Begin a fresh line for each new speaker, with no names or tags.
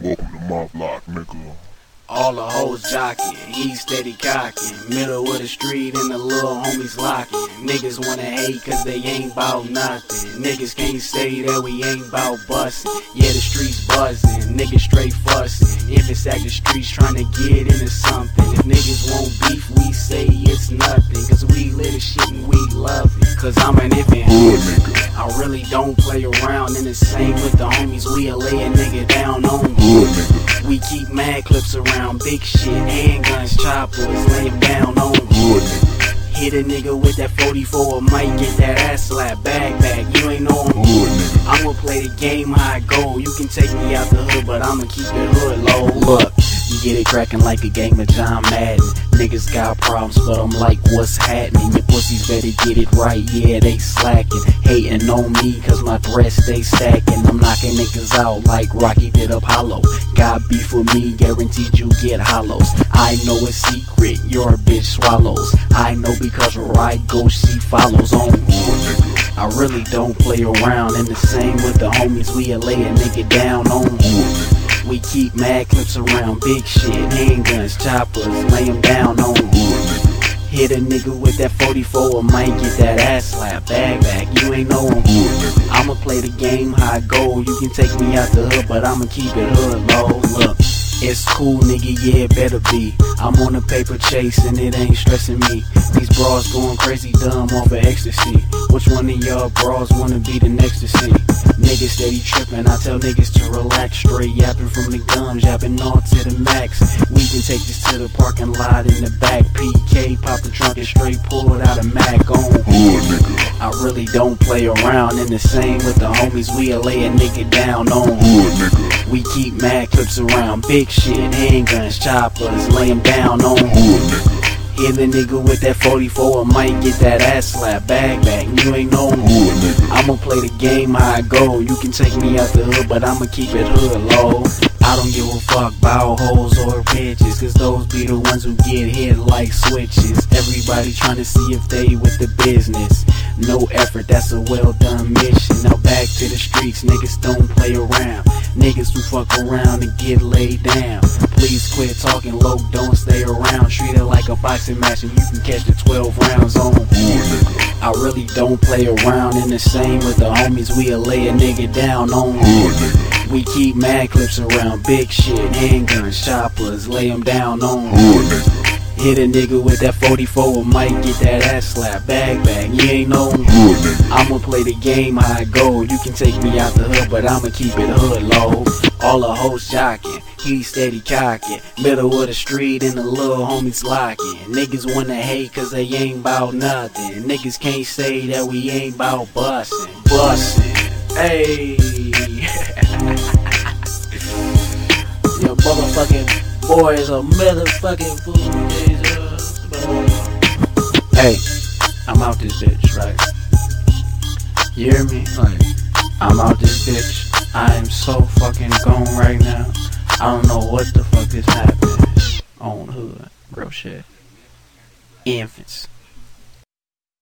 Welcome to my block, nigga.
All the hoes jocking, he steady cocking. Middle of the street and the little homies locking. Niggas wanna hate cause they ain't bout nothing. Niggas can't say that we ain't bout bustin'. Yeah, the streets buzzing, niggas straight fussin'. If it's at the streets tryna get into something. If niggas want beef, we say it's nothing. Cause we live the shit and we love it. Cause I'm an infant
Hood nigga.
I really don't play around, and the same with the homies. We'll lay a nigga down on
Hood nigga.
We keep mad clips around, big shit, handguns, choppers, lay him down on
Hood nigga.
Hit a nigga with that 44, might get that ass slap, bag, you ain't know him.
Hood nigga.
I'ma play the game how it go. You can take me out the hood, but I'ma keep it hood low. Look, you get it cracking like a game of John Madden. Niggas got problems, but I'm like, what's happening? Your pussies better get it right, yeah, they slacking. Hating on me, cause my threats stay stacking. I'm knocking niggas out like Rocky did Apollo. Got beef with me, guaranteed you get hollows. I know a secret, your bitch swallows. I know because where I go, she follows on. I really don't play around, and the same with the homies, we'll lay a nigga down on. We keep mad clips around, big shit, handguns, choppers, lay him down on. Hit a nigga with that 44, might get that ass slap, bag, you ain't know him. I'ma play the game how it go. You can take me out the hood, but I'ma keep it hood low. Look, it's cool, nigga, yeah, it better be. I'm on a paper chase and it ain't stressing me. These bras going crazy dumb off of ecstasy. Which one of y'all bras wanna be the next to see? Niggas steady tripping, I tell niggas to relax. Straight yapping from the gums, yapping all to the max. We can take this to the parking lot in the back. PK, pop the trunk and straight pull it out of Mac on.
Hood nigga.
I really don't play around, and the same with the homies, we'll lay a nigga down on.
Hood nigga.
We keep mad clips around, big shit, handguns, choppers, lay him down on.
Hood nigga.
Hit a nigga with that 44, might get that ass slap, bag, you ain't know him.
Hood nigga.
I'ma play the game how I go. You can take me out the hood, but I'ma keep it hood low. I don't give a fuck about hoes or bitches, cause those be the ones who get hit like switches. Everybody tryna see if they with the business. No effort, that's a well done mission. Now back to the streets, niggas don't play around. Niggas who fuck around and get laid down. Please quit talking low, don't stay around. Treat it like a boxing match and you can catch the 12 rounds on. I really don't play around, and the same with the homies, we'll lay a nigga down on. We keep mad clips around, big shit, handguns, choppers, lay him down on. Hit a nigga with that 44, might get that ass slap, bag, you ain't know him. I'ma play the game how I go. You can take me out the hood, but I'ma keep it hood low. All the hoes jocking, he steady cocking. Middle of the street and the little homies locking. Niggas wanna hate cause they ain't bout nothing. Niggas can't say that we ain't bout bustin'. Hey. Your motherfucking boy is a motherfucking fool. Hey, I'm out this bitch, right? You hear me? Like, I'm out this bitch. I am so fucking gone right now. I don't know what the fuck is happening on hood. Real shit. Infants.